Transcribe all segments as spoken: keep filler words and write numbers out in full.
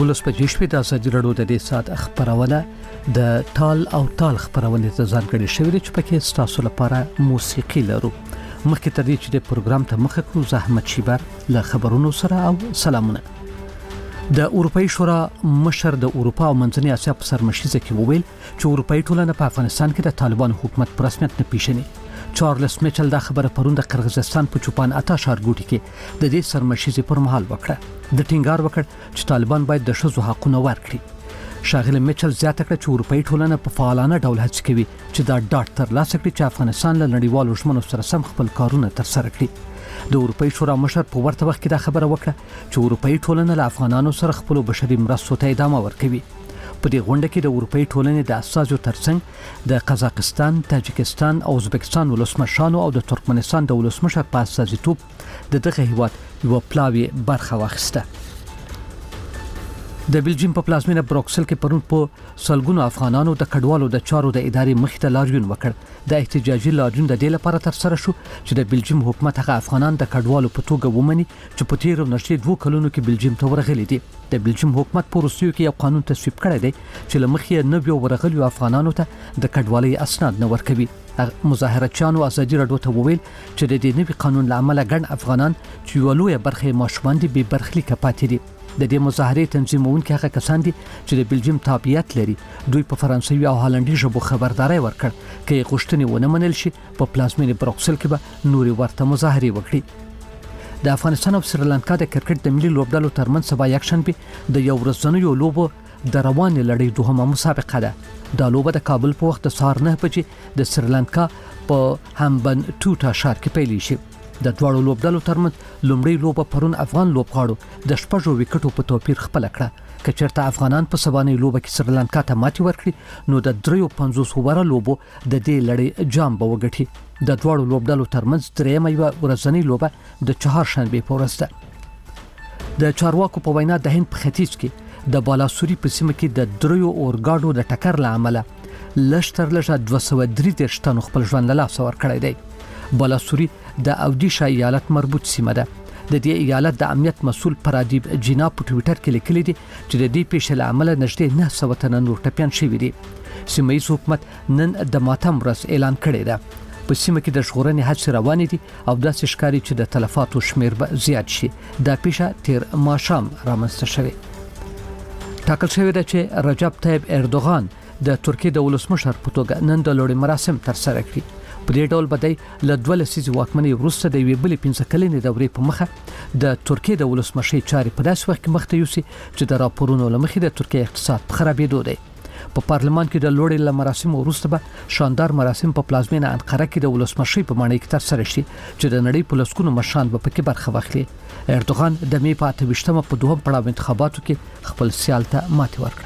دولس بجې شپې د ازادي راډیو د دې ساعت خبرونه د ټال او ټال خبرونه ته ځانګړې شوې چې پکې ستاسو لپاره موسیقي لرو. مخکې تر دې چې د پروګرام ته مخه کړو زحمت شیبر له خبرونو سره او سلامونه. د اروپאי شورا مشر د اروپا او منځنۍ اسیا په سرمشيزه کې وویل چې اروپאי ټولنه په افغانستان کې د طالبان حکومت پر رسمیت نه پیژني. چارلز میچل دا خبره پرون د قرغیزستان په چوپان اتا ښارګوټي کې د دې سرمشيزه پر مهال وکړه. د ټینګار وکړ چې طالبان باید د ښځو حقونه ورکړي. شاغل میچل زیاته کړ چې اروپאי ټولنه په فعالانه ډول هڅه کوي چې دا ډاټ تر لاسه کړي چې افغانستان له نړیوالو ژمنو سره سم خپل کارونه ترسره کړي. د اروپאי شورا مشر په ورته وخت کې دا خبره وکړه چې اروپאי ټولنه له افغانانو سره خپل بشري مرستو ته ادامه ورکوي. په دې غونډه کې د اروپאי ټولنې د اساسو ترڅنګ د قزاقستان، تاجکستان او ازبکستان ولسمشرانو او د ترکمنستان د ولسمشر په استازیتوب د دغه هیواد یو پلاوی برخه واخیسته. د بلجیم په پلازمینه بروکسل کې پرون په سلګونو افغانانو د کډوالو د چارو د ادارې مخې ته لاریون وکړ. د احتجاجي لاریون د دې لپاره تر سره شو چې د بلجیم حکومت هغه افغانان د کډوالو په توګه ومني چې په تیر نشي دوه کلونو کې بلجیم ته ورغلي دي. د بلجیم حکومت په روسیو کې یو قانون تصویب کړی دی چې لمخې نه یو ورغلي افغانانو ته د کډوالۍ اسناد نه ورکوي. مظاهرچیانو ازادي راډیو ته وویل چې د دې نوي قانون لامل ګڼ افغانان چې ولوي برخه ماشومان دي به برخلیک پاتې دي. د دې مظاهرې تنظیمونکي هغه کسان دي چې د بلجیم تابعیت لري. دوی په فرانسوي او هالندي ژبو خبرداري ورکړ چې غوښتنې ونه منل شي په پلازمینه بروکسل کې به نوري ورته مظاهرې وکړي. د افغانستان او سریلانکا د کرکټ د ملي لوبډلو ترمنځ سبا یکشنبه د یو ورځنیو لوبو د روانې لړۍ دوهمه مسابقه ده. دا لوبه د کابل په وخت د سهار نه بجې د سریلانکا په همبن ټوټا ښار کې پیل شي. د دواړو لوبډلو ترمنځ لومړی لوبه پرون افغان لوبغاړو د شپږو وکټو په توپیر خپل کړه. که چېرته افغانان په سبانۍ لوبه کې سریلانکا ته ماتې ورکړي نو د درې پنځوس اووره لوبو د دې لړۍ جام به وګټي. د دواړو لوبډلو ترمنځ درېیمه یوه ورځنۍ لوبه د چهارشنبې په ورځ ده. د چارواکو په وینا د هند په ختیځ کې د بالاسوري په سیمه کې د درېو اورګاډو د ټکر له امله لږ تر لږه دوه سوه درې دېرش تنو خپل ژوند له لاسه ورکړی دی. بالاسوري د اودیشا ایالت مربوط سیمه ده. د دې ایالت د امنیت مسول پرادیب جینا په ټوئیټر کې لیکلي دي چې د دې پیښې له امله نږدې نه سوه تنه نور ټپیان شوي دي. سیمه ییز حکومت نن د ماتم ورځ اعلان کړی ده. په سیمه کې د ژغورنې هڅې روانې دي او داسې ښکاري چې د تلفاتو شمیر به زیات شي. دا پیښه تیر ماښام رامنځته شوې. ټاکل شوې ده چې رجب طیب اردوغان د ترکیې د ولسمشر په توګه نن د لوړې مراسم ترسره کړي. په دې ډول بدای له دوه لسیزې واکمنۍ وروسته د یوې بلې پنځه کلنې دورې په مخه د ترکیې د ولسمشۍ چارې په داسې وخت کې مخته یوسي چې د راپورونو له مخې د ترکیې اقتصاد په خرابېدو دی. په پارلمان کې د لوړې له مراسمو وروسته به شاندار مراسم په پلازمینه انقره کې د ولسمشۍ په ماڼۍ کې ترسره شي چې د نړۍ په لسګونو مشران به پکې برخه واخلي. اردوغان د مې په اته ویشتمه په دوهم پړاو انتخاباتو کې خپل سیال ته ماتې ورکړه.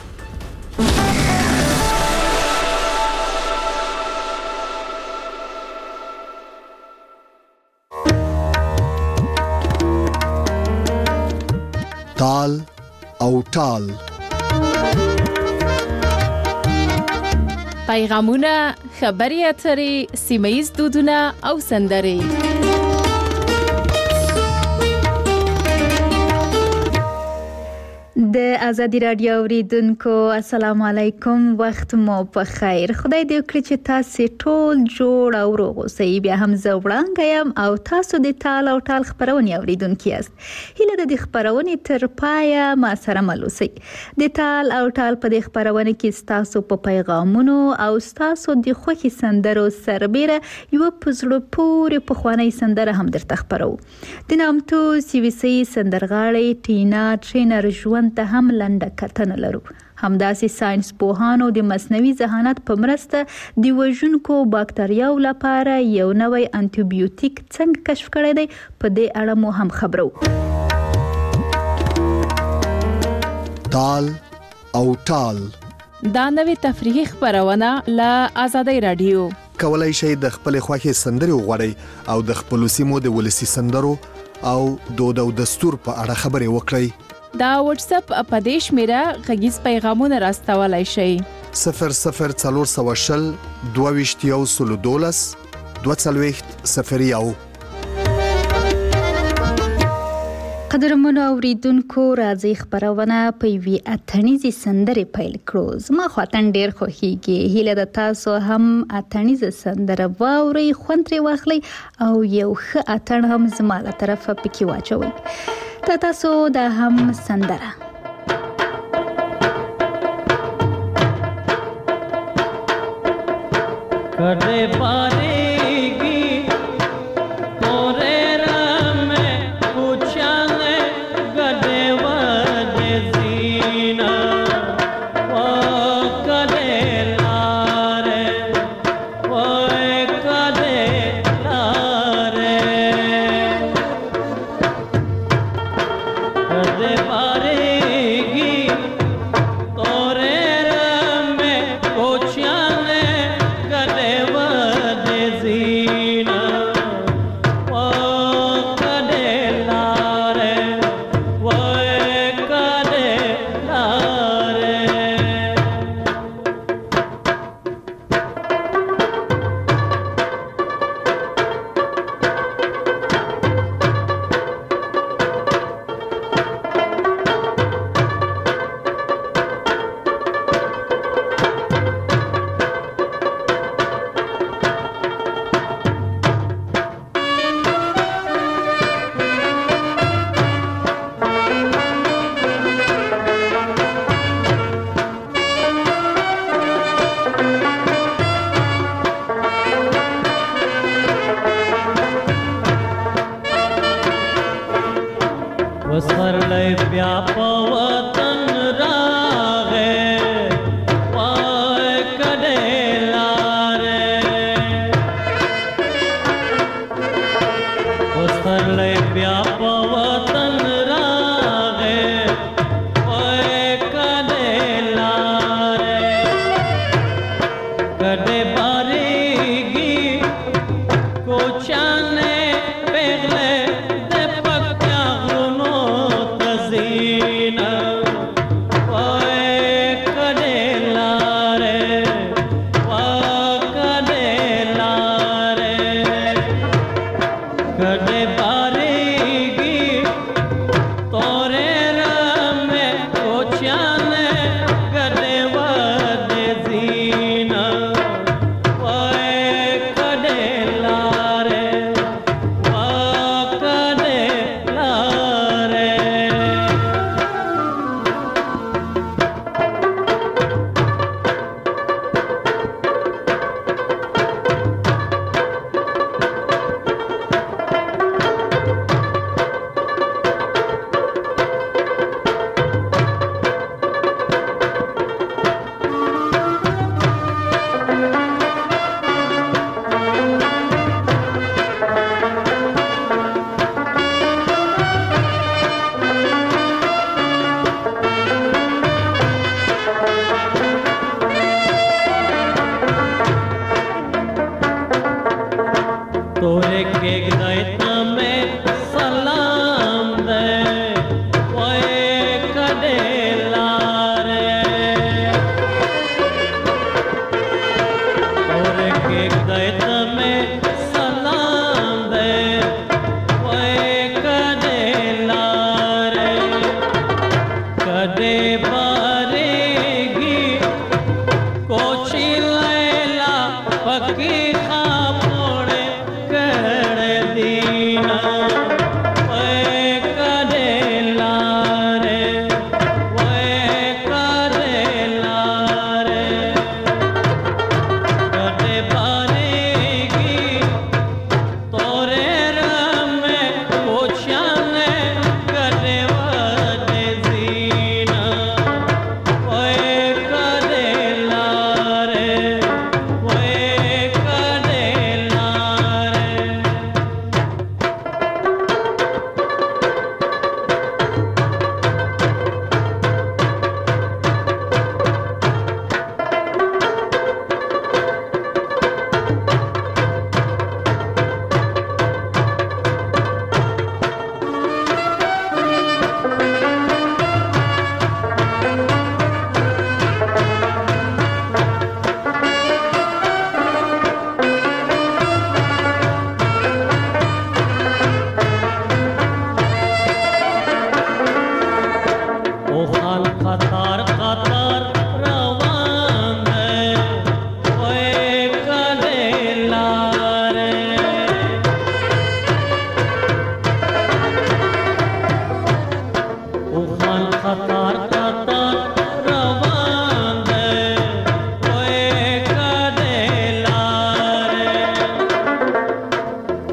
تال او ټال پیغامونه، خبري اترې، سیمه ییز دودونه او سندرې. د ازادي راډیو اوریدونکو السلام علیکم، وخت مو په خیر. خدای دې وکړي چې تاسو ټول جوړ او روغ اوسئ. بیا هم زه وړاندې یم او تاسو د تال او ټال خبرونه اوریدونکي یاست. هیله ده د خبرونه تر پایه ما سره مل اوسئ. د تال او ټال په دې خبرونه کې تاسو په پیغامونو او تاسو د خوښي سندرو سربېره یو پزړو پورې په خواني سندره هم درته خبرو. د نامتو سیویسي سندرغاړي ټینا ټرینر ژوند ته هم لنډه کتنه لرو. همداسې ساينس پوهانو د مصنوعي ذهانت په مرسته د وژونکو باکتریاو لپاره یو نوی انټي بیوټیک څنګه کشف کړی دی، په دې اړه مو هم خبرو. تال او ټال دا نوې تفریحي خبرونه له آزادۍ رادیو. کولای شئ د خپل خوښي سندرې وغواړئ او د خپل سیمو د ولسی سندرو او دود او دستور په اړه خبرې وکړئ. دا واتس اپ په دې شمیره غږیز پیغامونه راستولای شئ. صفر صفر څلور سوه شل دوه ویشت یو سل دولس دوه څلوېښت صفر یو. قدرمنو اوریدونکو راځي خبرونه په وی اتنیزي سندره پیل کړو. زما خاطن ډیر خوښیږي. هیله د تاسو هم اتنیزه سندره واوري، خوند ترې واخلي او یو ښه اتن هم زما له طرفه پکې واچوي. تا تاسو دا هم سندره کدے بارے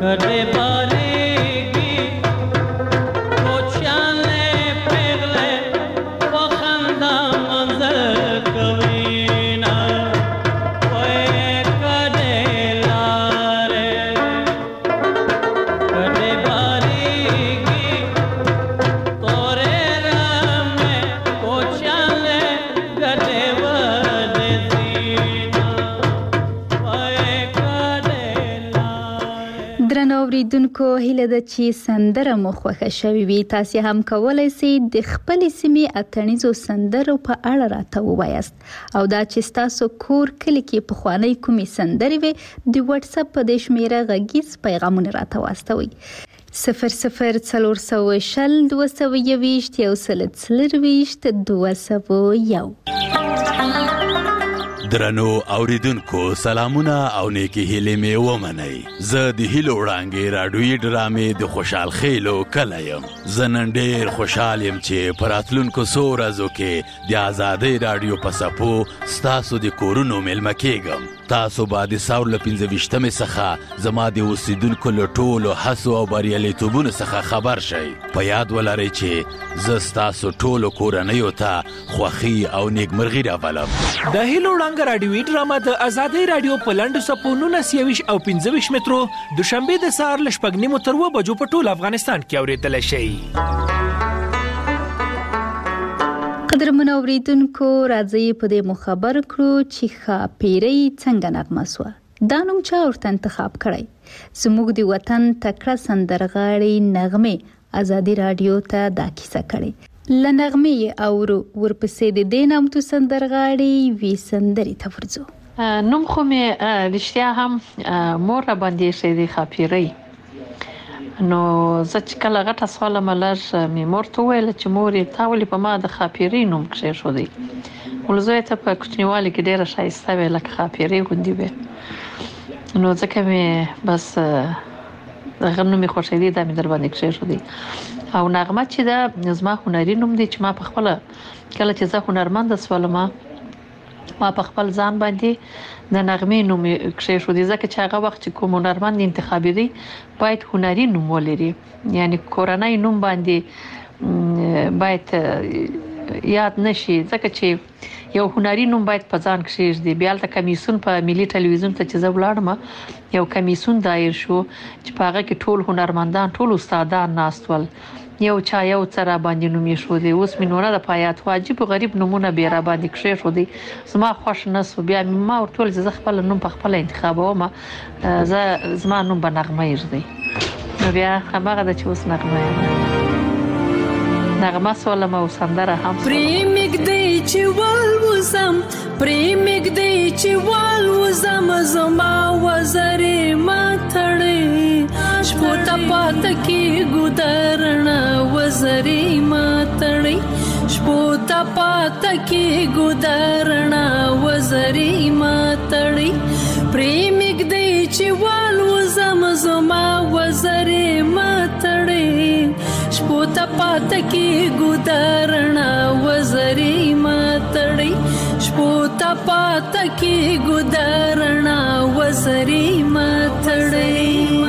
کده باریگی کوچاله پیغله با خنده منظر کوینا وای کده لاره کده باریگی توره رمه کوچاله کده ودزینا وای کده لاره. درنو اوریدونکو هیله ده چې سندره مو خوښه شوې وي. تاسو هم کولای شئ د خپلې سیمې اتڼیزو سندرو په اړه راته ووایاست او دا چې ستاسو کور کلی کې پخوانۍ کومې سندرې وي د واتس اپ په دې شمیره غږیز پیغامونه راته واستوئ. صفر صفر څلور سوه شل دوه سوه یوویشت یو سل څلرویشت دوه سوه یو. درنو اوریدونکو سلامونه او نیکی هیلې مې ومنئ. زه د هیلو وړانګې راډیویي ډرامې د خوشحال خیلو کلی یم. زه نن ډېر خوشحال یم چې په راتلونکو څو ورځو کې د ازادۍ راډیو په څپو ستاسو د کورونو میلمه کېږم. تاسو به د ساور له پنځه ویشتمې څخه زما د اوسیدونکو له ټولو هڅو او بریالیتوبونو څخه خبر شئ. په یاد ولرئ چې زه ستاسو ټولو کورنیو ته خوښي او نیکمرغي راولم. د هیلو وړانګه راډیویي ډرامه د ازادۍ راډیو په لنډو څپو نولس یوویشت او پنځه ویشت مترو دوشنبې د سهار له شپږ نیمو تر اووه بجو په ټول افغانستان کې اورېدلی شئ. قدرمنو اوریدونکو راځئ په دې مخبر کړو چې ښاپیرۍ څنګه نغمه سوه. دا نوم چا ورته انتخاب کړی؟ زموږ د وطن تکړه سندرغاړې نغمې ازادي راډیو ته دا کیسه کړې. له نغمې اورو ورپسې د دې نامتو سندرغاړې وی سندرې ته ورځو. نوم خو مې رښتیا هم مور را باندې ایښی دی ښاپیرۍ. نو زه چې کله غټه سوالم لږ مې مور ته وویل چې مورې تا ولې په ما د ښاپیرۍ نوم کښېښودی؟ ول زوی ته په کوچنیوالي کې ډېره ښایسته وې لکه ښاپیرۍ غوندې وې. نو ځکه مې بس دغه نوم مې خوښېدی دا مې در باندې کښېښودی. او نغمه چې ده زما هنري نوم دی چې ما په خپله کله چې زه هنرمنده سولم ما په خپل ځان باندې د نغمې نوم کښېښودی ځکه چې هغه وخت چې کوم هنرمند انتخابېدی باید هنري نوم ولري، یعنی کورنۍ نوم باندې باید یاد نشي ځکه چې یو هنري نوم باید په ځان کښېږدي. بیا هلته کمیسیون په ملي ټلویزیون ته چې زه ولاړم یو کمیسیون دایر شو چې په هغه کې ټول هنرمندان ټول استادان ناست ول، یو چا یو څه را باندې نوم ایښودی. اوس مې نو نه د پایات خو عجیب و غریب نومونه بیا را باندې کښېښودی. زما خوښ نه سو. بیا ما ورته وویل چې زه خپله نوم په خپله انتخابوم، زه زما نوم به نغمه ایږدی. نو بیا همغه ده چې اوس نغمه یم. نغمه سولم او سندره هم پرې مږدی چې والوزم پرې مږدی چې والوزم زما وزرې ماتړې شپو ته پاته کېږو درڼه وزرې ماتړې شپو ته پاته کېږو درڼه وزرې ماتړې پرې مږدی چې والوزم زما وزرې ماتړې شپو ته پاته کېږو درڼه وزرې ماتړې شپو ته پاته کېږو درڼه وزرې ماتړې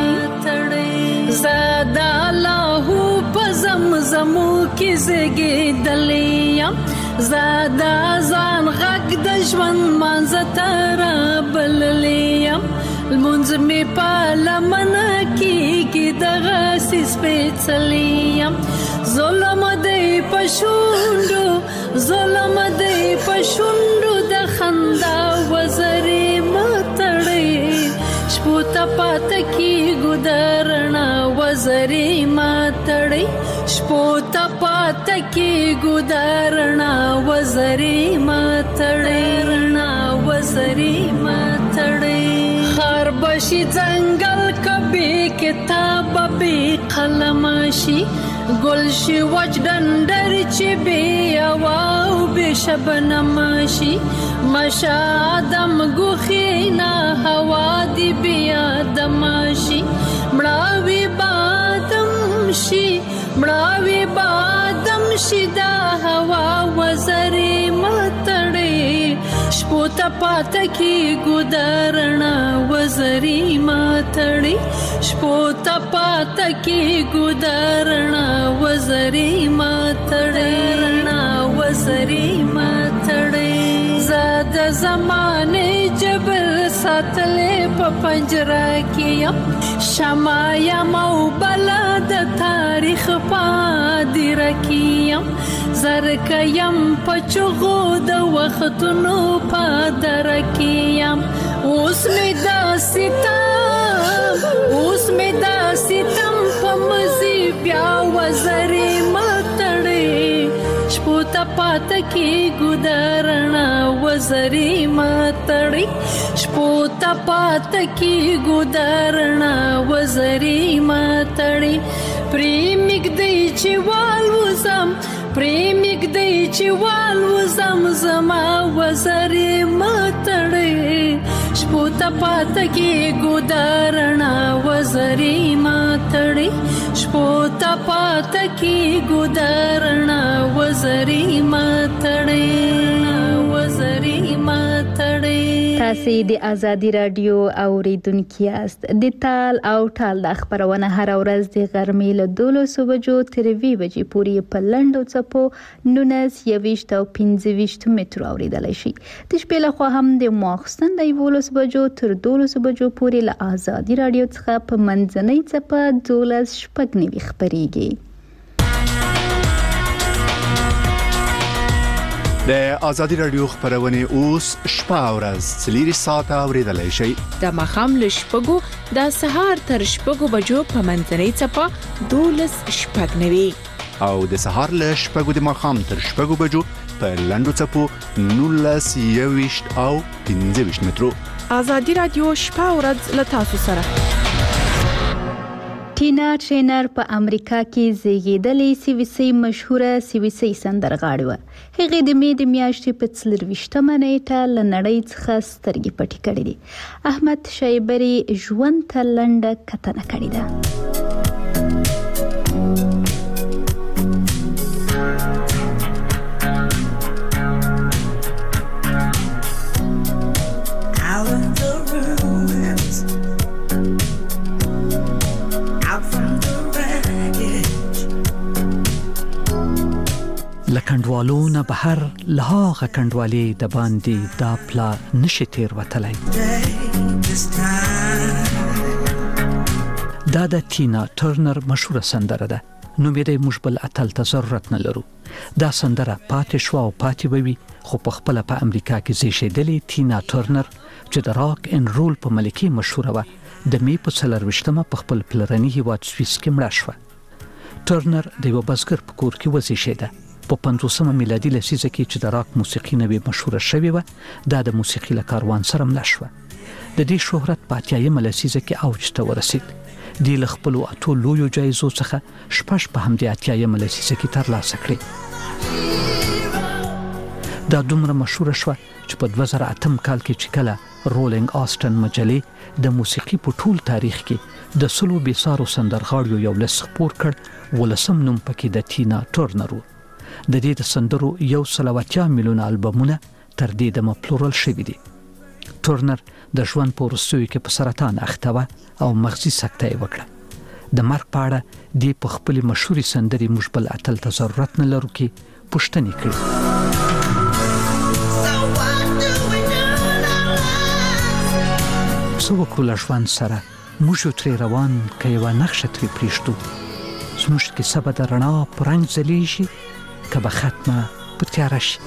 زه د الله په زمزمو کې زیږېدلې یم، زه د ځان غږ د ژوند منځ ته رابللې یم، لمونځ مې په لمنه کېږي دغسې سپېڅلی یم، ظلم دی په شونډو ظلم دی په شونډو د خندا وزرې ماتړې شپو ته پاته کېږو درڼه وزرې ماتړې شپو ته پاته کېږو درڼه وزرې ماتړې رڼا وزرې ماتړې خار بشي ځنګل کبي کتاب به قلم شي ګل شي وچ ډنډر چې بې هوا او بې شبنم شي مشه آدم ګوښې نه هوا دې بې آدم شي مړاوي بادم شي مړاوي بادم شي دا هوا وزرې ماتړې شپو ته پاته کېږو درڼه وزرې ماتړې تړي شپو ته پاته کې ګودرنا وزري ما تړي رڼا وزري ما تړي زاد زمانه جبل ساتلې په پنجره کې یم شمع یم او بلا د تاریخ پادر کې یم زرک یم په چغو د وختونو پادر کې یم اوس مې دا ستم اوس مې دا ستم په مزي بیا وزري متړې شپو ته پاته کې ګودرنا وزري متړې شپو ته پاته کې ګودرنا وزري متړې پریمګ دی چې والوزم پریمګ دی چې والوزم زما وزري متړې شپو ته پاته کې ګودرنا وزري متړې شپو ته پاته کې ګودرنا وزري متړې وزري متړې تاسو د ازادي رادیو اوریدونکو یاست د تال او ټال د خبرونه هر ورځ د غرمې له دولسو بجو تر وی بجې پورې په لندو چپو نونس یويشت او پنځه متر اوریدل شي د شپې له خوا هم د ماخستن د یولس بجو تر دولسو بجو پورې له ازادي رادیو څخه په منځنۍ چپه دولس شپږ نیوي خبريږي د ازادي رادیو خبرونه اوس شپه ورځ څلور ساعته اوریدلای شي د مخام له شپږو د سهار تر شپږو بجو په منځنۍ چپه دولس شپږ نیوي او د سهار له شپږو د مخام تر شپږو بجو په لندو چپو نولس یويشت او پنځه مترو ازادي رادیو شپه ورځ له تاسو سره ټینا ټرینر په امریکا کې زیږیدلې سی وی سی مشهوره سی وی سی سندرغاړې و هغه د می د میاشتې په څلرويشتمه نیټه لنړۍ څخه سترګې پټې کړې دي احمد شایبری ژوند ته لنډه کتنه کړې ده لکندوالو نه بهر لهغه کندوالي د باندې دا پلا نشي تیر وتلای دا د ټینا ټرنر مشهوره سندره ده نو مې د مشبل اتل ضرورت نه لرو دا سندره پاتې شو او پاتې وي خو په خپل په امریکا کې زیږیدلې ټینا ټرنر چې د راک ان رول په ملکي مشهوره و د می په څلرويشتمه په خپل پلرني هیواد سویس کې مړه شو ټرنر د یو بزګر په کور کې وزیږیده په پنځوسمه میلادي لسیزه کې چې د راک موسیقي نوې مشهوره شوې و دا د موسیقي له کاروان سره مل شو د دې شهرت په اتیایمه لسیزه کې اوج ته ورسید د خپل اتو لویو جایزو څخه شپږ په همدې اتیایمه لسیزه کې ترلاسه کړې دا دومره مشهوره شو چې په دوه زره اتم کال کې چې کله رولینګ آستن مجلې د موسیقي په ټول تاریخ کې د سلو بیسارو سندرغاړو یو لس خپور کړ ولسم نوم پکې د ټینا ټرنر د دې د سندرو یو سلواتیا میلیون البومونه تر دې د مپلورل شوی دي ټرنر د ژوند په وروستیو کې په سرطان اخته و او مغزي سکته یې وکړه د مرګ په اړه د په خپل مشهوري سندري مشبل اتل ته ضرورت نه لرو کې پوښتنه کړې سو وکړل ژوند سره موږ ترې روان کې و نقشه ترې پریشتو زموږ کې سبا د رڼا پرنګ ځلې شي کبه ختمه په تیاره شي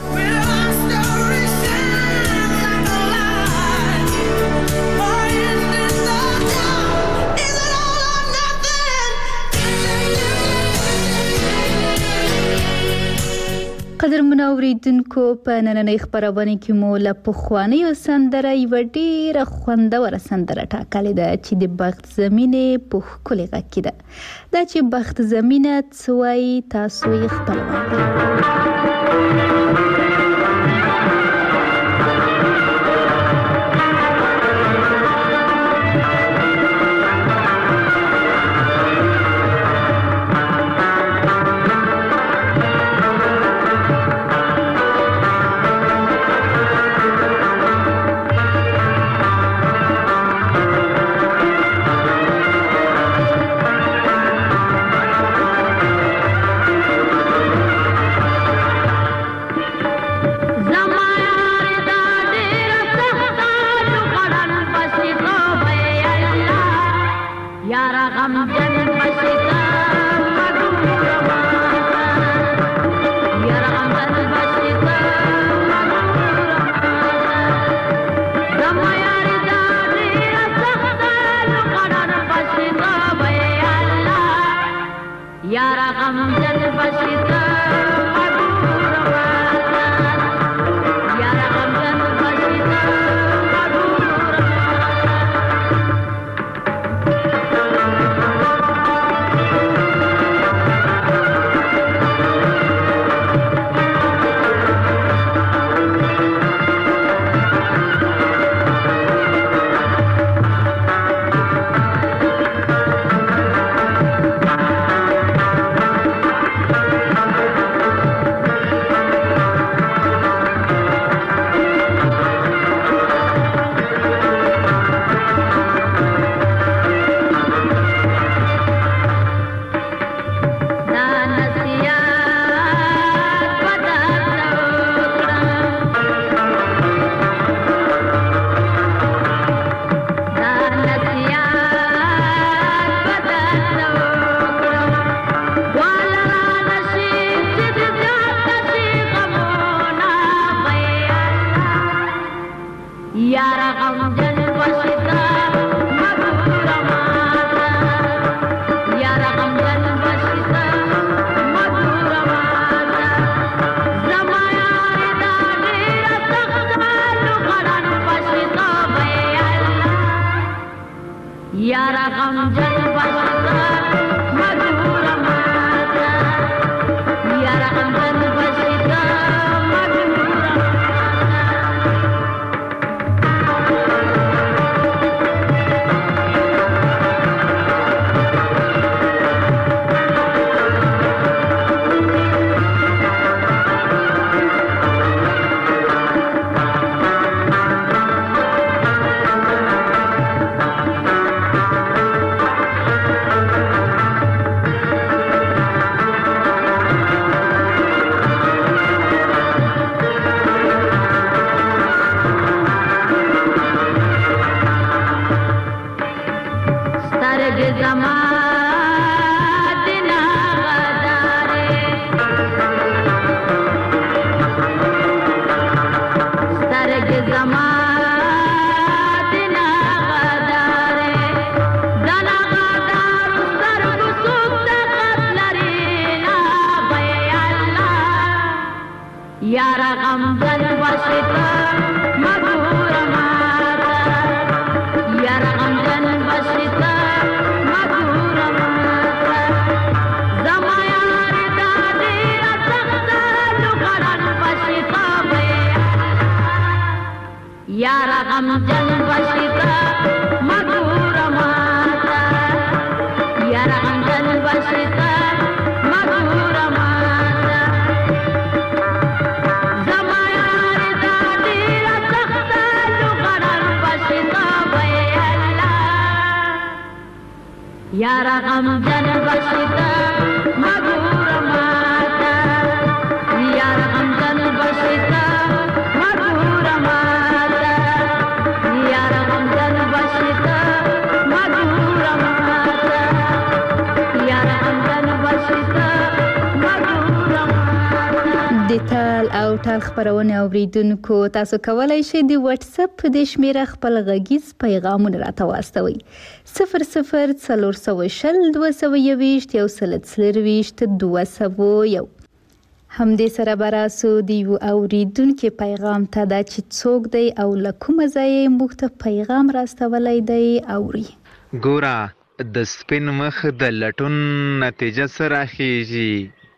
قدر منوریدونکو په نننۍ خبرونه کې مو له پخوانۍ سندره یو ډیره خوندوره سندره ټاکلې ده چې د بخت زمینه په ښکلي غږ کې ده دا چې بخت زمینه څوای تاسو یې خپل وایي یارا غمجن بشتا مدور ماتا یارا غمجن بشتا مدور یارا غمزن بشتا مدور ماتا یارا غمزن بشتا مدور ماتا زما یاری دا دیرا سختا لغرن بشتا یارا غمزن بشتا مدور ماتا یارا غمزن بشتا مدور ماتا یارا غمجن بشتا مدور ماتا یارا غمجن بشتا مدور ماتا یارا غمجن بشتا مدور ماتا یارا غمجن بشتا مدور ماتا د تال او ټال خبرونه اوریدونکو تاسو کولای شئ د واتس اپ د شمیره خپل غږیز پیغامونه راته واستوئ صفر صفر څلور سوه شل دوه سوه یوویشت یو سل څلرویشت دوه سوه یو. همدې سره به راسو د یو اوریدونکي پیغام ته دا چې څوک دی او له کومه ځایه یې موږ ته پیغام راستولی دی اوري. ګوره د سپین مخ د لټون نتیجه څه راخیږي.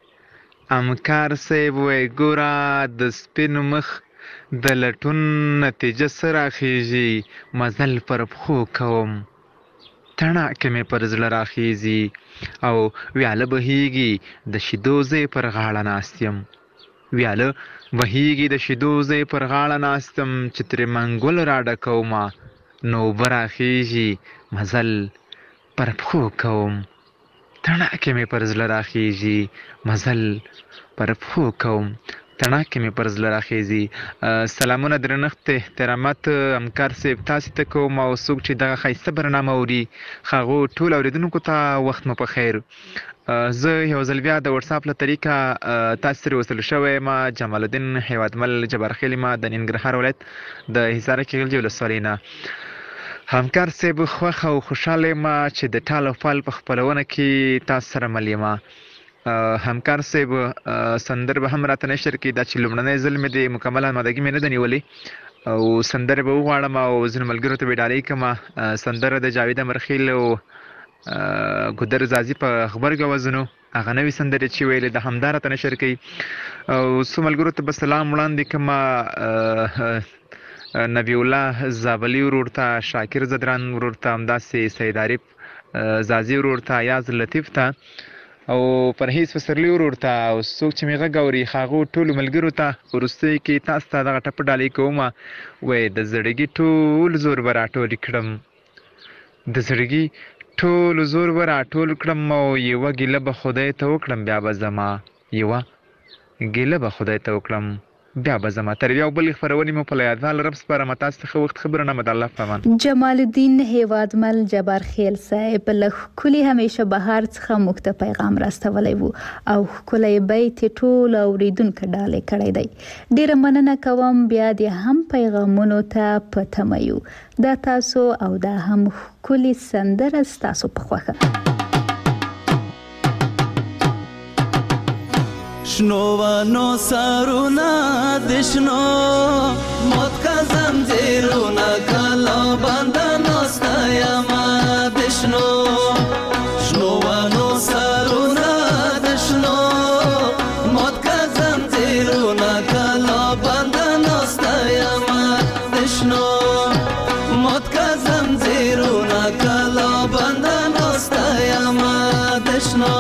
امکار صاحب وای ګوره د سپین مخ د لټون نتیجه څه راخیږي. مزل پر پښو کوم تڼاکې مې پر زړه راخیږي او ویاله بهیږي د شیدو ځای پر غاړه ناست یم. ویاله بهیږي د شیدو ځای پر غاړه ناست یم چې ترې منګول راډکومه نو اوبه راخیږي مزل پر پښو کوم تڼاکې مې پر زړه راخیږي مزل پر پښو کوم تڼاکې مې پر زړه راخیږي. سلامونه درنښت احترامات همکار صاحب تاسې ته کوم او څوک چې دغه ښایسته برنامه اوري هغو ټول اورېدونکو ته وخت مو په خیر. زه یو ځل بیا د وټساپ له طریقه تاسې سره وصل شوی یم. جمال الدین هیوادمل جبارخیل یم د ننګرهار ولایت د حصار کیغلجي ولسوالۍ نه. همکار صاحب خوښ او خوشحاله یم چې د ټال او فال په خپرونه کې تاسو سره مل یم. همکار صاحب سندر به هم راته نشر کړي دا چې لومړنی ځل مې د مکمل آمادګي مې نه ده نیولې او سندرې به وغواړم او ځینو ملګرو ته به ډالۍ کړم. سندره د جاوید امرخیل او ګودر زازي په غبرګ اوازونو هغه نوې سندرې چې ویلې د همدا راته نشر کړي او څو ملګرو ته به سلام وړاندې کړم. نبی الله زابلي ورور ته، شاکر زدران ورور ته، همداسې سید عارف زازي ورور ته، یاز لطیف ته او پرهیز پسرلي ورور ته او څوک چې مې غږ اوري هغو ټولو ملګرو ته وروستیو کې تاسو ته دغه ټپه ډالۍ کوم. وایي د زړګي ټول زور به راټول کړم د زړګي ټول زور به راټول کړم او یوه ګیله به خدای ته وکړم بیا به زما یوه ګیله به خدای ته وکړم بیا به زما. تر یو بلې خپرونې مو په یادوال رب سپارم. تاسو ته ښه وخت خبرونه د الله په امان. جمال الدین هیوادمل جبارخیل صاحب له ښکلي همیشه بهار څخه موږ ته پیغام راستولی و او ښکلی بیت یې ټول اورېدونکو ډالۍ کړی دی. ډېره مننه کوم. بیا دې هم پیغامونو ته په تمه یو. دا تاسو او دا هم ښکلې سندره ستاسو په خوښه. شنو ونو سرونا دشنو موت کا زنجیرونا کلا بنده نستا یما شنو شنو ونو سرونه د شنو مات کا زنجیرونه کلا بندن استایم د شنو مات کا زنجیرونه کلا بندن استایم د شنو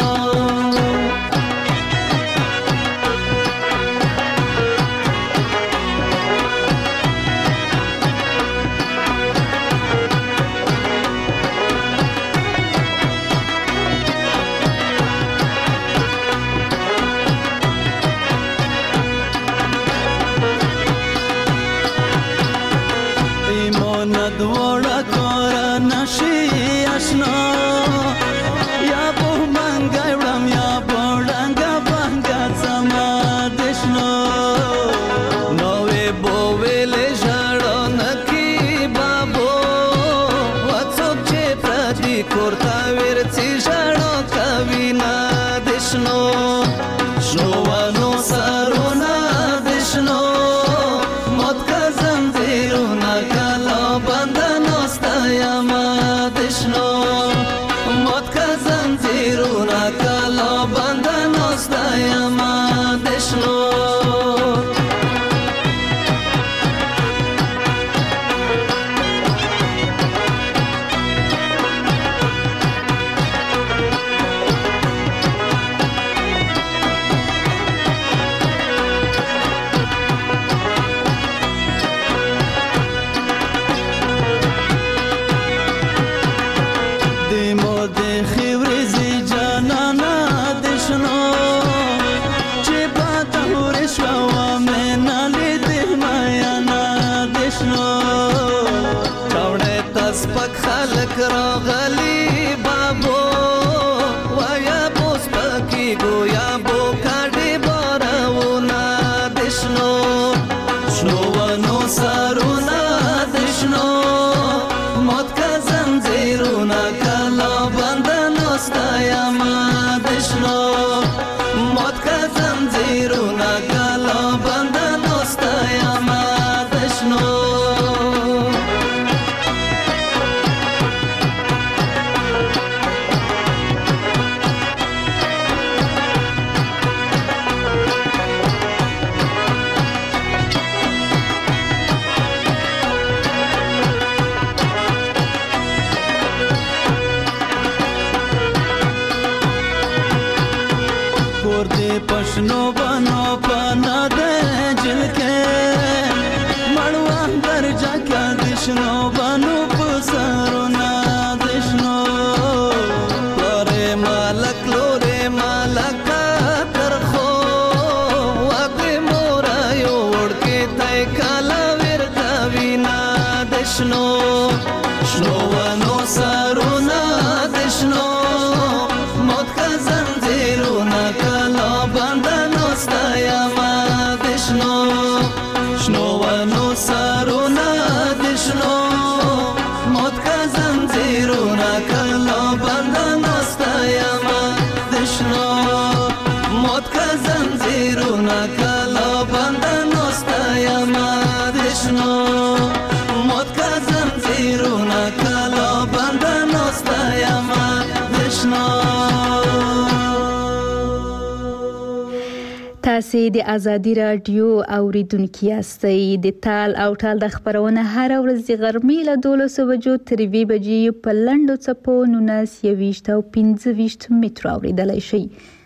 تاسې د ازادي راډیو اوریدونکي یاستئ. د تال او ټال د خبرونه هر ورځ د غرمې له دولسو بجو تر یوې بجې په لنډو څپو نولس یویشت او پنځه ویشت مترو اوریدلی شئ.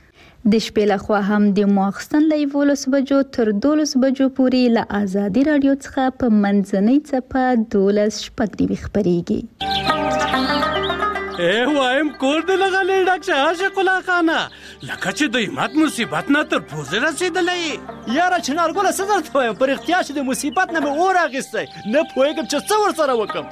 د شپې لخوا هم د ماخستن له یولسو بجو تر دولسو بجو پورې له ازادي راډیو څخه په منځنۍ څپه دولس شپږ نوي خپرېږي. اے وایم کور د لغلې ډاک شه عاشق الله خانه لکه چې د همت مصیبت نه تر پوزې رسېدلی یاره چنارګله څه درته وایم په رښتیا چې د مصیبت نه مې اور اخیستی نه پوهېږم چې څه ورسره وکړم.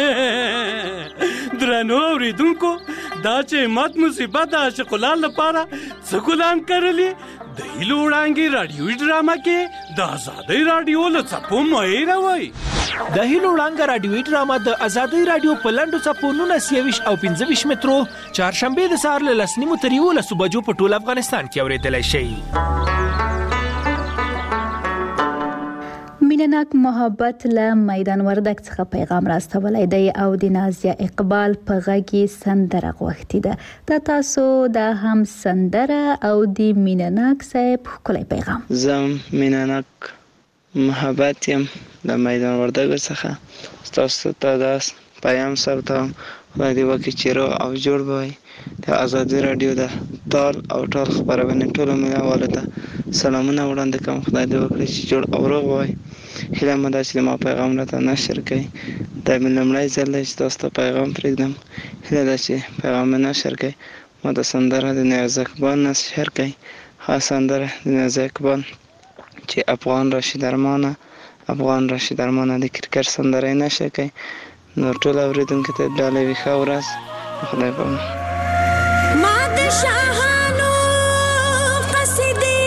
درنو اورېدونکو دا چې همت مصیبت د عاشق الله لپاره څه ګلان کرلي د هیلو وړانګې راډیوي ډرامه کې د ازادۍ راډیو له څپو مه هېروئ. د هیلو وړانګه راډیوي ډرامه د ازادۍ راډیو په لنډو څپو نولس یویشت او پنځه ویشت مترو چهارشنبې د سهار له لس نیمو تر یولسو بجو په ټول افغانستان کې اورېدلی شئ. مینناک محبت له میدان وردک څخه پیغام راستولی دی او د نازیه اقبال په غږ سندره غوښتې ده. دا تاسو دا هم سندره او د مینناک صاحب ښکلی پیغام. زه مینناک محبت یم د میدان وردک څخه تاسو ته دا پیغام ثبتوم. خدای دې وکړي چې روغ او جوړ به وئ. د ازادي راډیو د ټول او ټول خپرونې ټولو مینوالو ته سلامونه وړاندې کوم. خدای دې وکړي چې جوړ او روغ به وئ. هیله مې ده چې ما پیغام راته نشر کړئ. دا مې لومړی ځل دی چې تاسو ته پیغام پرېږدم. هیله ده چې پیغام مې نشر کړئ. ما ته سندره د نیاز اقبال نشر کړئ. ښه سندره د نیاز اقبال چې افغان راشد ارمانه افغان راشد ارمانه د کرکټ سندره یې نشر کړئ. نو ټول اورېدونکو ته ډالۍ وي ښه ورځ. خدای پامان. ما د شاهانو قصیدې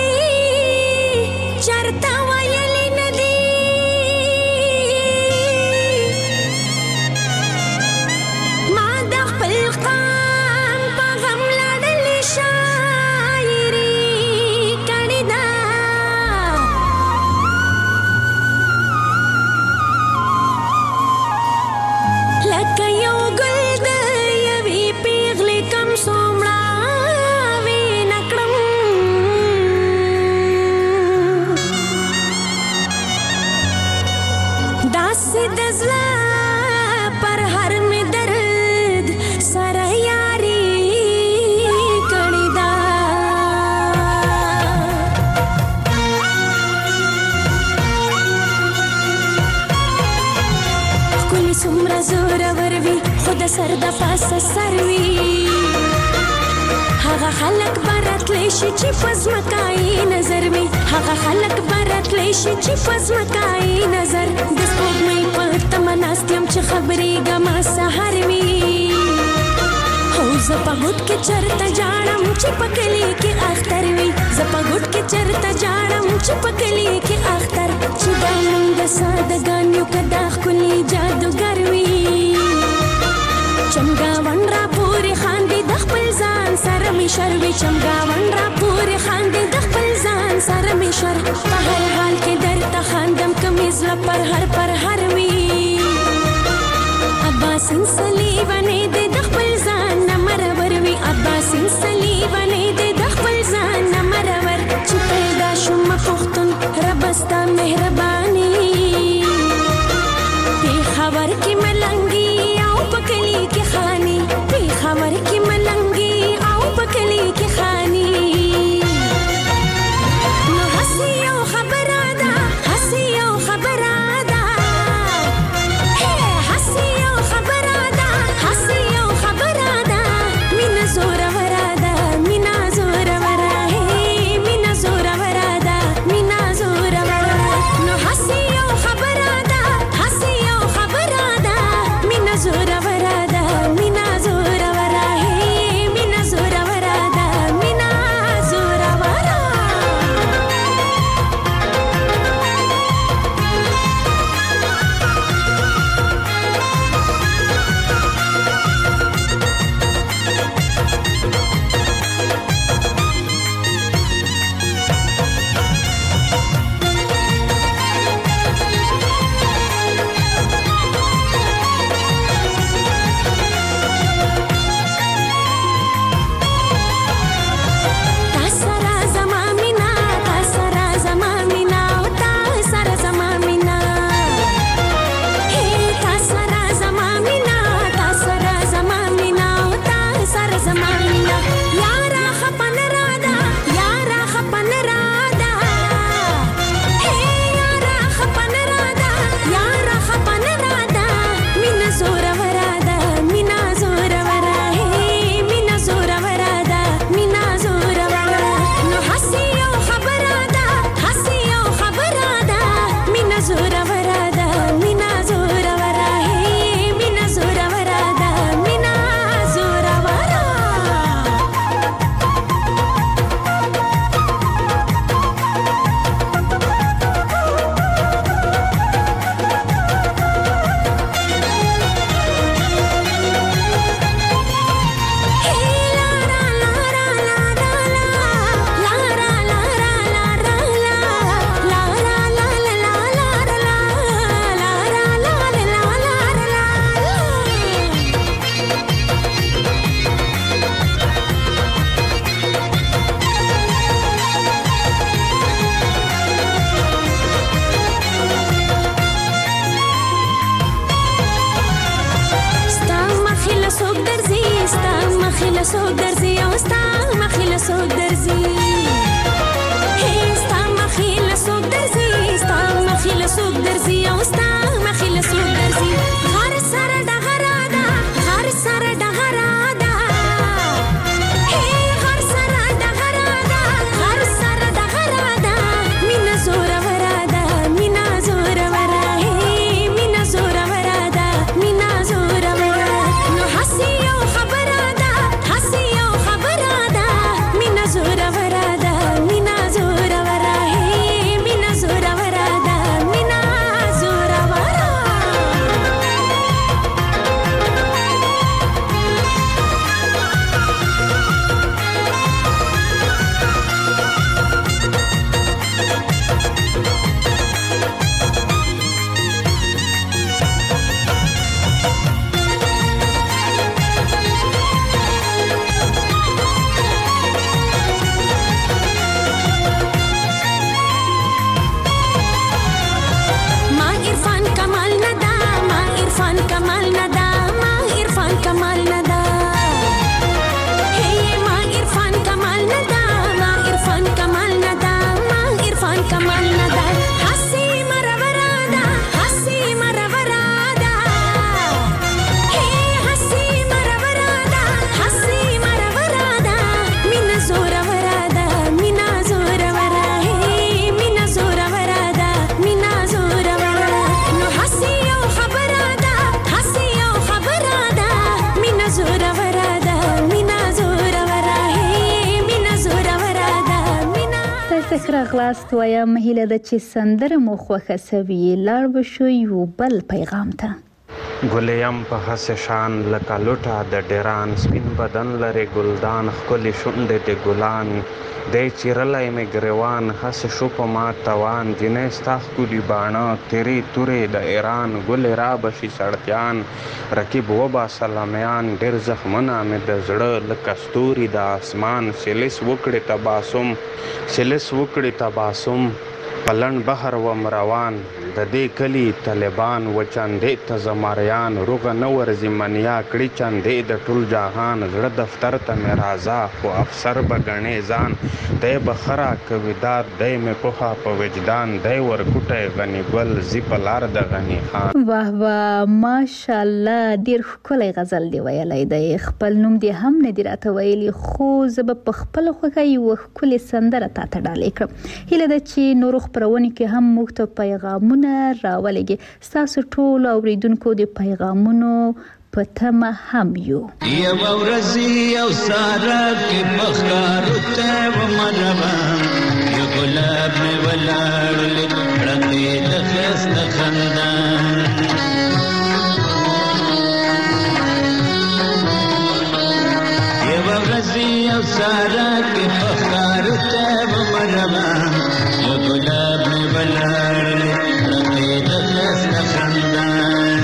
چرته ویلې نه دي. ما د خپل قام په غم لړلې شاعري کړې ده. لکه یو ګل د یوې پیغلې کم څومره وې نکړم. داسې د زړه پر هر مې درد سره یاري کړې ده. ښکلي څومره زورور وي خو د سر د پاسه سر وي. هغه خلک به راتلی شي چې په ځمکه یې نظر وي. هغه خلک به راتلی شي چې په ځمکه یې نظر. د سپوږمۍ په تمه ناست یم چې خبرېږمه سهار وي. هو زه په ګوټ کې چرته جاړم چې په کلي کې اختر وي. زه په ګوټ کې چرته جاړم چې په کلي کې اختر. چې دا موږ سادهګان یو که دا ښکلي جادوګر وي. چمګاون را پورې خاندي د خپل ځان سره مې شر وي. چمګاون را پورې خاندي د خپل ځان سره مې شر. په هر حال کې درته خاندم که مې زړه پر هر پر هر وي. عباسین صلیبانې دې د خپل ځان نه مرور وي. عباسین صلیبانې دې د خپل ځان نه مرور. چې پیدا شومه پښتون ربه ستا مهرباني. پېښور کې ملنګي او په کلي کې خاني. پېښور کې ملنګي او په کلي کې خاني. نو هسې یو خبره ده هسې یو خبره ده. هسې یو خبره ده هسې یو خبره څوک درځي او ستا مخې له څوک درځي ستا مخې له څوک درځي ستا مخې له څوک درځي او ستا مخې له څوک درځي غر سره ډغره ده غر سره ډغره ده غر سره ډغره ده غر سره ډغره ده مینه زوروره ده مینه زوروره مینه زوروره ده مینه زوروره نو هسې یو خبره ده هسې یو خبره ده مینه زوروره ده مینه زوروره مینه زوروره ده مینه زوروره ما عرفان کمال ندا ما عرفان کمال ندا ما عرفان کمال ندا هی ما عرفان کمال ندا ما عرفان کمال ندا ما عرفان کمال ندا حسی مرورا حسی مرورا هی حسی مرورا حسی مرورا مینا زورورا مینا زورورا هی مینا زورورا مینا زورورا نو حسی یو خبره ده حسی یو خبره ده مینا زورورا ده مینا زورورا هی مینا زورورا ده مینا تاسو ښه راغلاست وایم هیله ده چې سندره مو خوښه سوي لاړ به شو یو بل پیغام ته ګلیم په هسې شان لکه لوټه د ډیران سپین بدن لري ګلدان ښکلې شونډې د ګلان دی چیرلی مې ګریوان هسې شو په ما توان جنۍ ستا ښکلي باڼه تیرې تورې د ایران ګلې را بشي سړکیان رقیب وباسه لمیان ډېر زخمونه مې د زړه لکه ستوري د اسمان سلیس وکړې تباسم سلیس وکړې تباسم په لنډ بحر وم روان د دې کلي طالبان و چندې ته زمریان روغه نه ورځي منیا کړي چندې د ټول جهان زړه دفتر ته مې راځه خو افسر به ګڼې ځان دی به ښه راکوي داد دی مې پوښه په وجدان دی ورکوټی غني ګل ځي په لار د غني خان واه واه ماشاءالله ډیر ښکلی غزل دی ویلی دی خپل نوم دی هم نه دی راته ویلي خو زه به په خپله خوښه یوه ښکلې سندره تا ته ډالۍ کړم هیله ده چې نورو خپرونې کې هم موږ ته پیغامونه راولېږي ستاسو ټولو اورېدونکو د پیغامونو په تمه هم یو یوه ورځ یو ساره کې په ښکارو ته ومه روان یو ګلاب مې ولاړلې ړندې د ښایسته خندان یوه ورځ یو ساره کې په ښکارو ته ومه روان یو ګلاب مې ولاړلې ړندې د ښایسته خندان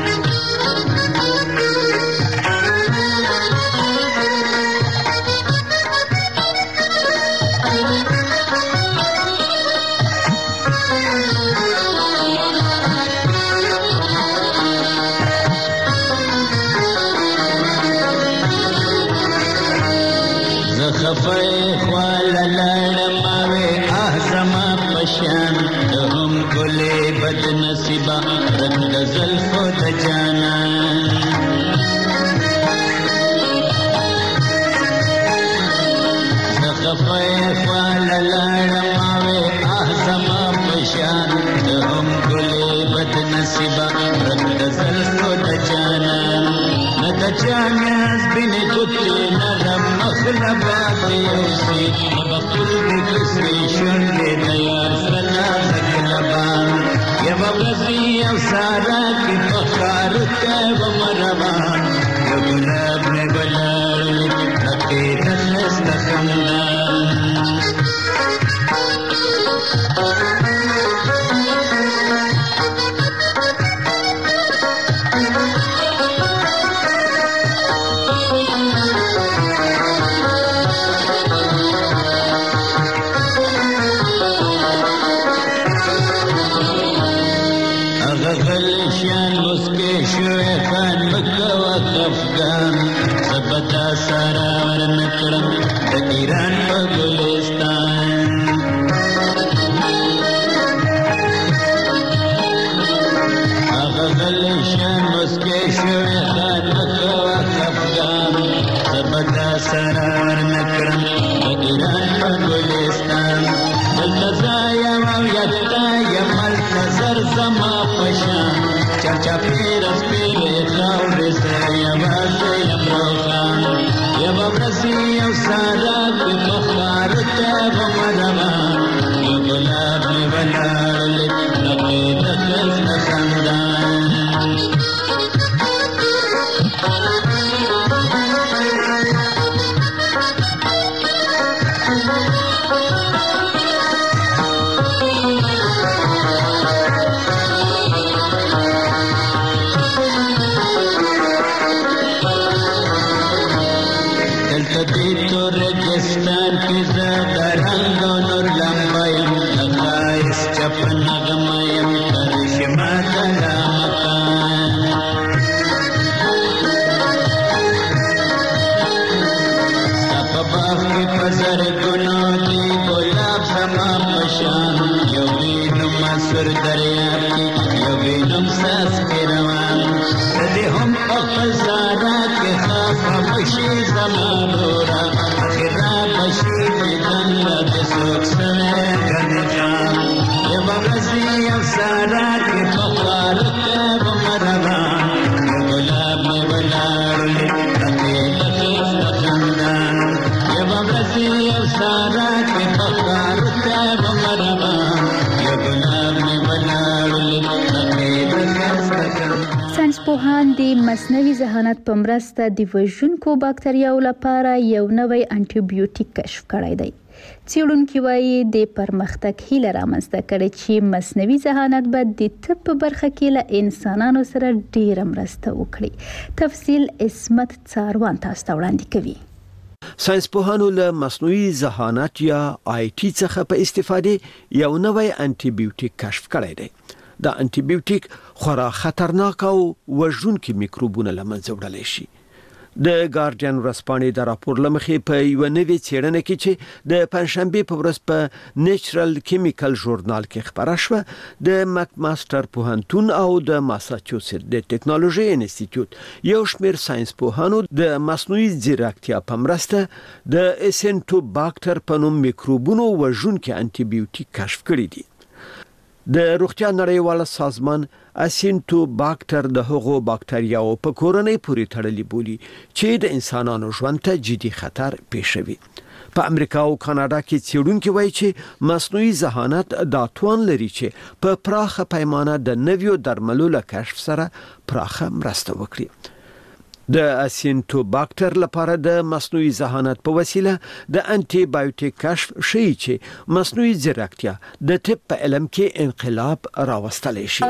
خفای خواله لاړم اوې آه زما په شان ته هم ګلې بد نصیبه رنګ د زلفو د جانان زه خفای خواله لاړم اوې آه زما په شان ته هم ګلې بد نصیبه رنګ د زلفو د جانان نه د جاناز بینې ګوتې نرم مخلبات یوسي نه به سترګې کسرې شونډې د یار سره نازک لبان یوه ورځ یو ساره کې په ښارو ته ومه روان یو ګلاب مې ولاړلې لکې د ښایسته خندان زبدا سارا ورنکړم د ایران په ګلستان هغه غلیشان مسکې شوې خان مکوه افغان زبدا سارا ورنکړم د ایران په ګلستان دلته ځایم او یادتا یم هلته زر زما په شان چرچا پیرس پیرې خاورې زه یوازې یم روښان یوه ورځ یو ساده کې په ښار ته به روان یو ګلاب مې ولاړلې لکې د ښایسته خندان रेगिस्तान की ज़्यादा रंगों नूर लंबायम लगाइस चपन नगमयम करिश्मा तला मकान सब बाकी पसर गुनों दी गुलाब समा पशान योगीनुम मसुर दरिया की योगीनुम सास के रवान यदि हम अक्ल सारा के खाफ मशी ज़मानोरा बशी दंगा के सोच समय गन जान ये बगसी अफसारा के पखार के बमरवान ये गुलाब में बलाड़े लगे लगे सखंदान ये बगसी अफसारा के पखार के बमरवान ये गुलाब में बलाड़े लगे लगे सखंदान ساینسپوهان د مصنوعي ذهانت په مرسته د وژونکو باکتریاو لپاره یو نوی انټي بیوټیک کشف کړی دی. څېړونکي وایي د پرمختګ هیله رامنځته کړې چې مصنوعي ذهانت به د طب په برخه کې له انسانانو سره ډېره مرسته وکړي. تفصیل عصمت څاروان تاسو ته وړاندې کوي. ساینسپوهانو له مصنوعي ذهانت یا آی ټي څخه په استفادې یو نوی انټي بیوټیک کشف کړی دی. دا انټي بیوټیک خورا خطرناک او وژونکي میکروبونه له منځه وړلی شي. د ګارډین ورځپاڼې د راپور له مخې په یوه نوې څېړنه کې چې د پنجشنبې په ورځ په نیچرل کیمیکل ژورنال کې خپره شوه د مکماستر پوهنتون او د ماساچوسټ د ټکنالوژي انسټیټیوټ یو شمېر ساینسپوهانو د مصنوعي ځیرکتیا په مرسته د اسینټوباکټر په نوم میکروبونو وژونکي انټي بیوټیک کشف کړي دي. د روغتیا نړیواله سازمان اسینټوباکټر د هغو باکتریاو په کورنۍ پورې تړلي بولي چې د انسانانو ژوند ته جدي خطر پېښوي. په امریکا او کاناډا کې څېړونکي وایي چې مصنوعي ذهانت دا توان لري چې په پراخه پیمانه د نویو درملو له کشف سره پراخه مرسته وکړي. د اسینټوباکټر لپاره د مصنوعي ذهانت په وسیله د انټي بایوټیک کشف شي چې مصنوعي ځیرکتیا د طب په علم کې انقلاب راوستلی شي.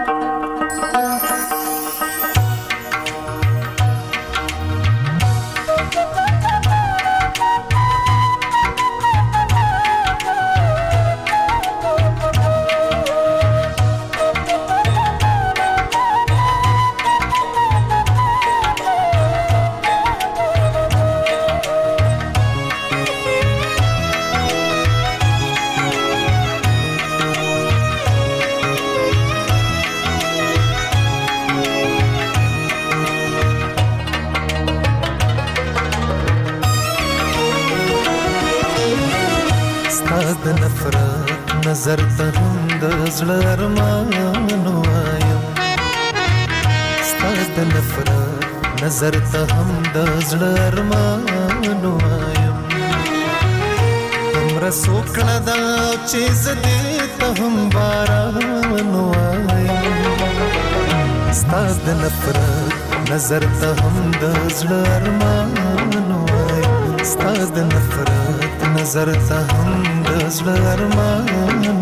نظر ته هم د زړه ارمان وایم ستا د نفرت نظر ته هم د زړه ارمان وایم همره سوکړه دا چې زه دې ته هم باران وایم ستا د نفرت نظر ته هم د زړه ارمان وایم ستا د نفرت نظر ته هم د زړه ارمان وایم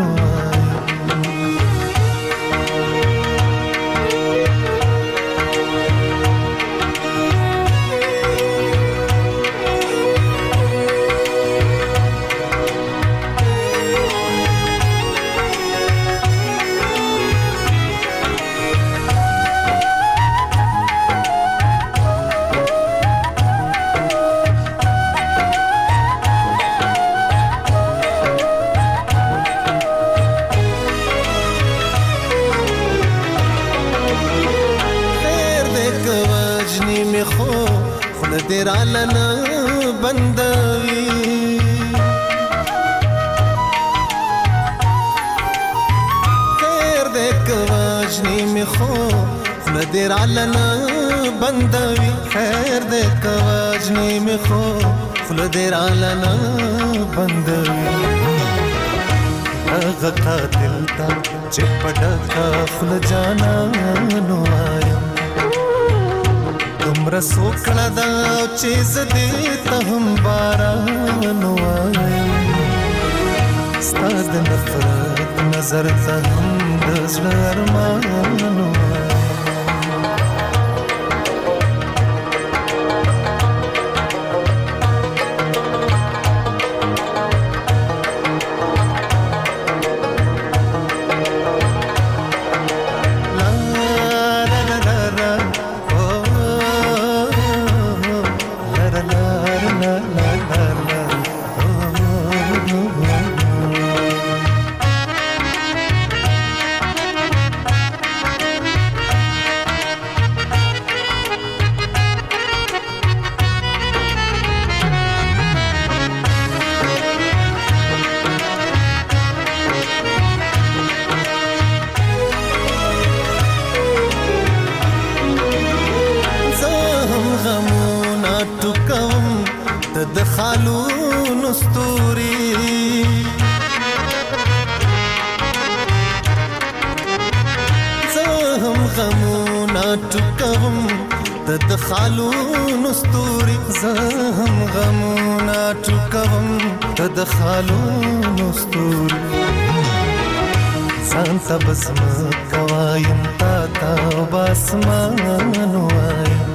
رالنا بندوي خیر دې کواجنی می خو خلدې رالنا بندوي خیر دې کواجنی می خو خلدې رالنا بندوي هغه قاتل تا چې پډکا خل جانا نو آیم تمرا سوکړه دا چې زدي ته هم باران وایم ستاد نفرت نظر ته هم د زړه ارمان وایم خالون استوري زهم غمونا ټکوم د خالون استوري ځان ته بسم کوایم تا تا باسمان وایم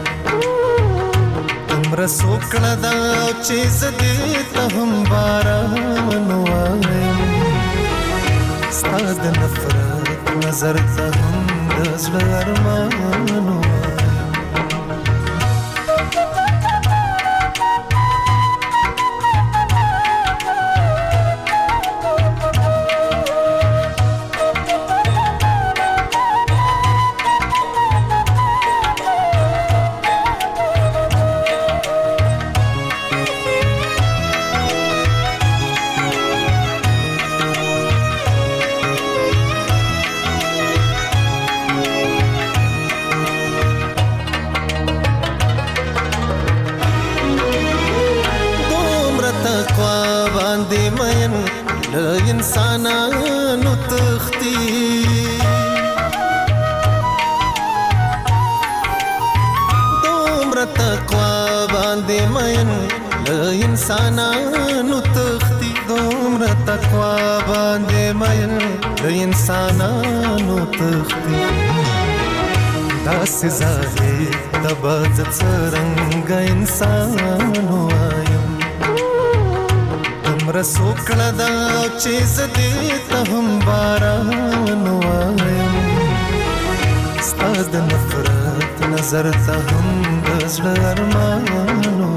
تمره سوکړه دا چې زدي ته هم باران وایم ستاد نفرت نظر ته هم د زړه ارمان وایم انسانانو تختی دومره تقوا باندې مین له انسانانو تختی دومره تقوا باندې مین له انسانانو تختی داسې ظاهر تبه زه څرنګه انسان وایم تمره سوکړه دا چې زدي ته هم باران وایم ستا د نفرت نظر ته هم د زړه ارمان وایم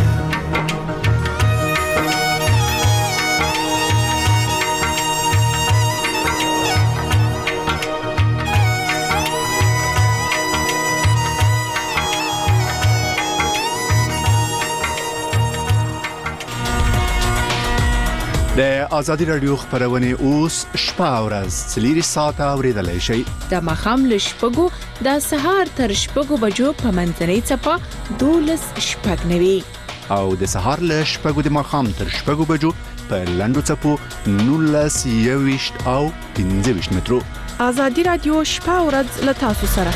د ازادي رادیو خبرونه اوس شپه او ورځ څلوري ساعته اوریدلای شئ د مخام لشپګو د سهار تر شپګو بجو په منځنۍ چپا دولس شپږ نوي او د سهار لشپګو د مخام تر شپګو بجو په لندو چپو نولس یويشت او پنځه ویشت مترو ازادي رادیو شپه او ورځ له تاسو سره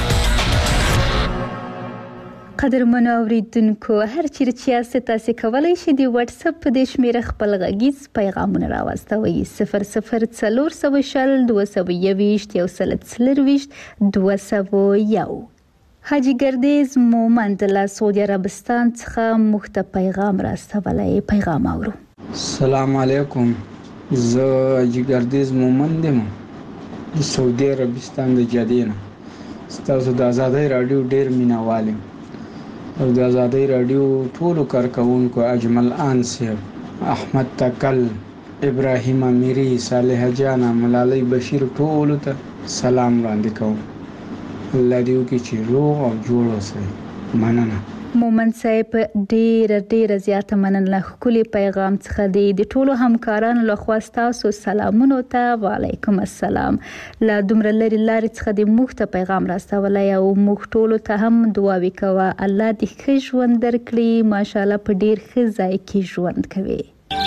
قدرمن اوریدونکو هر چیرې چې یاست تاسو کولای شئ د واتس اپ په د شمیره خپل غږیز پیغامونه راوستوئ صفر صفر څلور سوه شل دوه سوه یوویشت یو سل څلرویشت دوه سوه یو حاجی گردیز مومند له سعودي عربستان څخه موږ ته پیغام راستولی پیغام اورو السلام علیکم زه حاجی گردیز مومند یم د سعودي عربستان د جدې نه ستاسو د آزادۍ رادیو ډیر مینوال یم او د آزادۍ رادیو ټولو کارکونکو اجمل آن صاحب احمد تکل ابراهیم امیری صالح جان ملالۍ بشیر ټولو ته سلام وړاندې کوم الله دې وکړي چې روغ او جوړ اوسئ مننه مومن صاحب ډیر ډیر زیاته مننه خولي پیغام څخه دی د ټولو همکارانو لخوا تاسو سلامونه ته وعلیکم السلام لا دومره لري لاري څخه د موږ ته پیغام راستولای او موږ ټولو ته هم دعا وکوه الله دې ښه ژوند درکړي ماشاءالله په ډیر ښه ځای کې ژوند کوي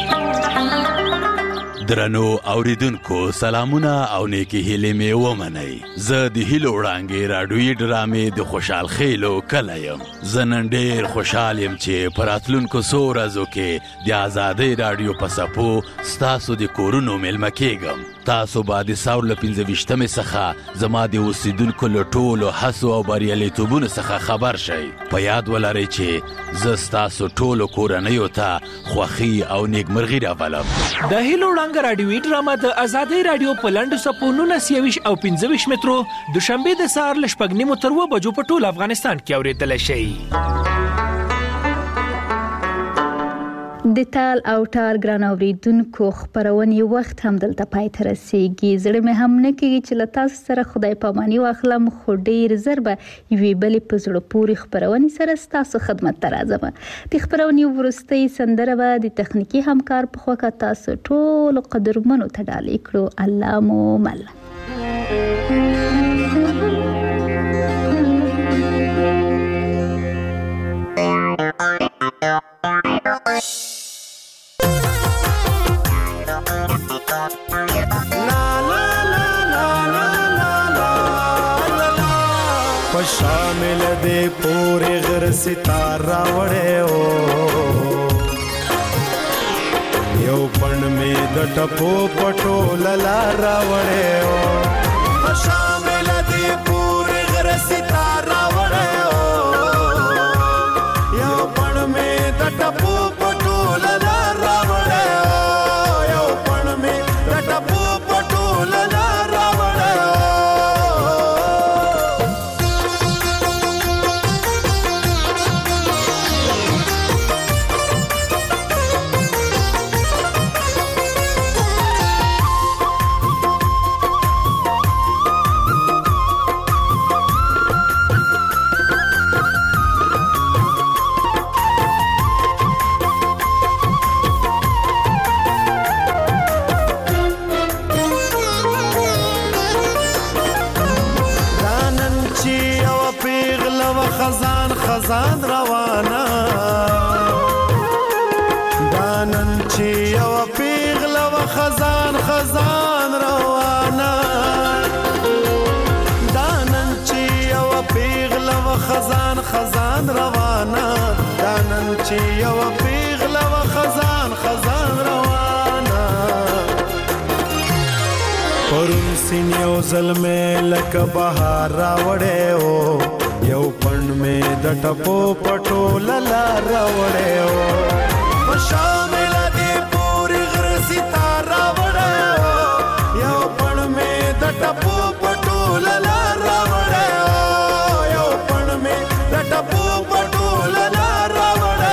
درنو اوریدونکو سلامونه او نیکی هیلې مې ومنئ زه د هیلو وړانګې راډیویي ډرامې د خوشحال خیلو کلی یم زه نن ډېر خوشحال یم چې په راتلونکو څو ورځو کې د ازادۍ راډیو په څپو ستاسو د کورونو میلمه کیږم تاسو به د ساور له پنځه ویشتمې څخه زما د اوسیدونکو له ټولو هڅو او بریالیتوبونو څخه خبر شئ په یاد ولرئ چې زه ستاسو ټولو کورنیو ته خوښي او نیکمرغي راولم د هیلو وړانګه راډیویي ډرامه د ازادۍ راډیو په لنډو څپو نولس یویشت او پنځه ویشت مترو دوشنبې د سهار له شپږ نیمو تر اوه بجو په ټول افغانستان کې اورېدلی شئ د تال او ټال ګران اوریدونکو خبرونې وخت هم دلته پای ته رسیږي زړه مې هم نه کېږي چې له تاسو سره خدای پاماني واخلم خو ډېر ژر به یوې بلې په زړه پورې خبرونې سره ستاسو خدمت ته راځم د خبرونې وروستۍ سندره به د تخنیکي همکار په خوا تاسو ټولو قدرمنو ته ډالۍ کړو الله مو مل شامل دے پورے غر ستارہ وڑے او یو پن میں د ټپو پټو للارا وڑے او شامل دے پورے غر ستارہ وڑے او یو پن میں د ټپو پټو للارا وڑے او یو پن میں د ټپو پټو للارا وڑے او خزان خزان روانا دانن چی یو پیغله و خزان خزان روانا دانن چی یو پیغله و خزان خزان روانا دانن چی یو پیغله و خزان خزان روانا پرون سین یو ظلمه لک بهار راوړې او یو پن میں د ټپو پټو للارا وړې او شامل دې پوری غر ستاره وړې او یو پن میں د ټپو پټو للارا وړې او یو پن میں د ټپو پټو للارا وړې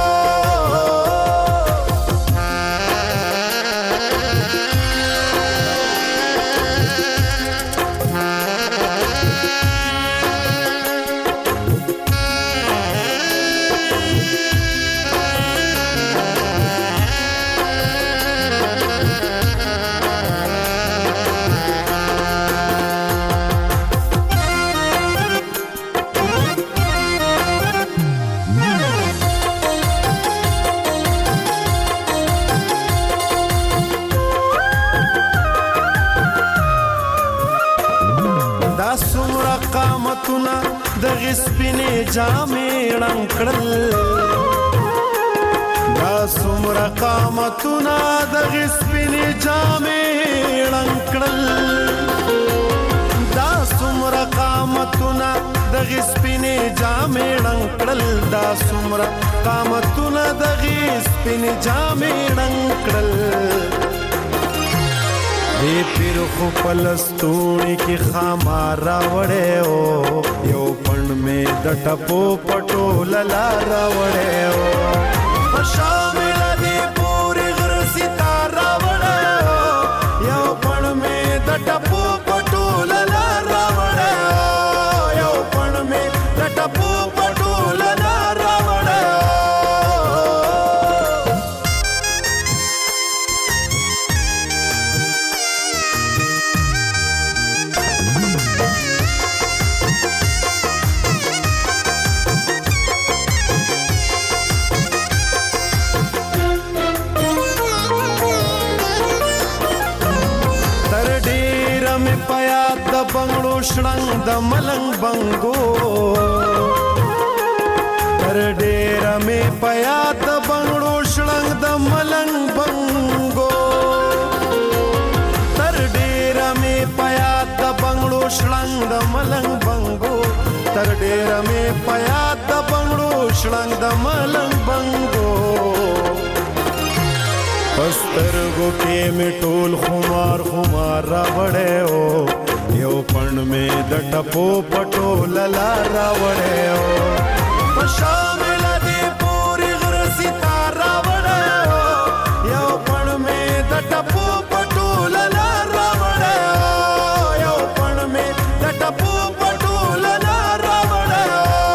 قامتنا د غسبینې جامې ړنګړل دا څومره قامتنا د غسبینې جامې ړنګړل دا څومره قامتنا د غسبینې جامې ړنګړل دا څومره قامتنا د غسبینې جامې ړنګړل دی پیر خو پلستونی کی خامارا وڑے او یو پن میں د ټپو پټو للارا وڑے او شامل دی پوری غر ستارا وڑے او یو پن میں د ټپو پټو للارا وڑے او یو پن میں د ټپو پټو للارا شړنګ د ملنګ بنګو تر ډېره مې په یاد د بنګړو شړنګ د ملنګ بنګو تر ډېره مې په یاد د بنګړو شړنګ د ملنګ بنګو تر ډېره مې په یاد د بنګړو شړنګ د ملنګ بنګو پسترګو کې مې ټول خمار خمار راوړې او یو پڼ مې د ټپو پټو للا راوړې او په شامل دې پوری غر ستار راوړې او یو پڼ مې د ټپو پټو للا راوړې او یو پڼ مې د ټپو پټو للا راوړې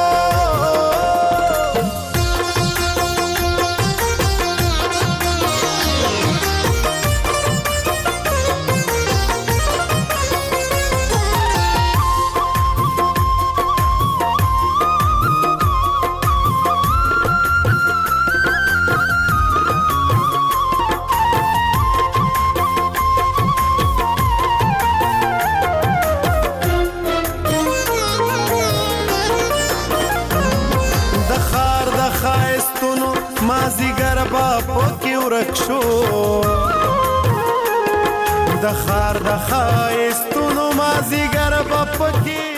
مازیګر با پکې ورک شو د خار د ښایستونو مازیګر با پکې